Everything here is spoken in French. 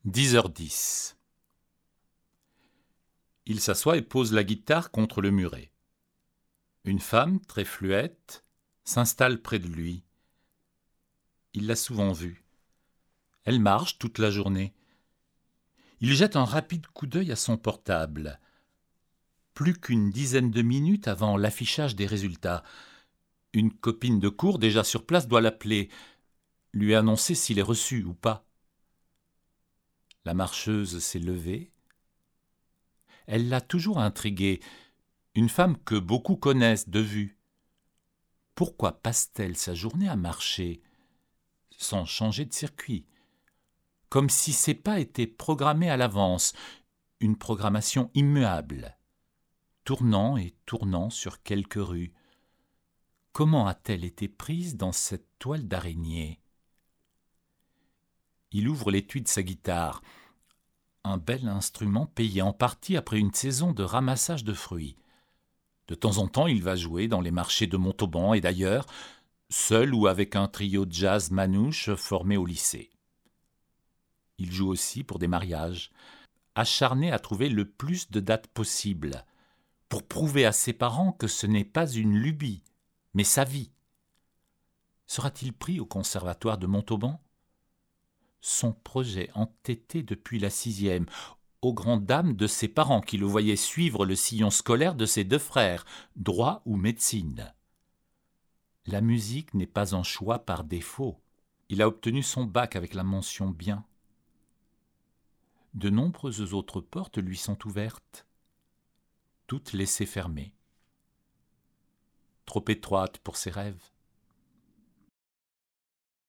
10h10. Il s'assoit et pose la guitare contre le muret. Une femme, très fluette, s'installe près de lui. Il l'a souvent vue. Elle marche toute la journée. Il jette un rapide coup d'œil à son portable. Plus qu'une dizaine de minutes avant l'affichage des résultats. Une copine de cours déjà sur place doit l'appeler, lui annoncer s'il est reçu ou pas. La marcheuse s'est levée. Elle l'a toujours intrigué, une femme que beaucoup connaissent de vue. Pourquoi passe-t-elle sa journée à marcher, sans changer de circuit, comme si ses pas étaient programmés à l'avance, une programmation immuable, tournant et tournant sur quelques rues? Comment a-t-elle été prise dans cette toile d'araignée? Il ouvre l'étui de sa guitare, un bel instrument payé en partie après une saison de ramassage de fruits. De temps en temps, il va jouer dans les marchés de Montauban et d'ailleurs, seul ou avec un trio de jazz manouche formé au lycée. Il joue aussi pour des mariages, acharné à trouver le plus de dates possibles, pour prouver à ses parents que ce n'est pas une lubie, mais sa vie. Sera-t-il pris au conservatoire de Montauban? Son projet entêté depuis la 6e, aux grandes dames de ses parents qui le voyaient suivre le sillon scolaire de ses deux frères, droit ou médecine. La musique n'est pas un choix par défaut. Il a obtenu son bac avec la mention bien. De nombreuses autres portes lui sont ouvertes, toutes laissées fermées. Trop étroites pour ses rêves.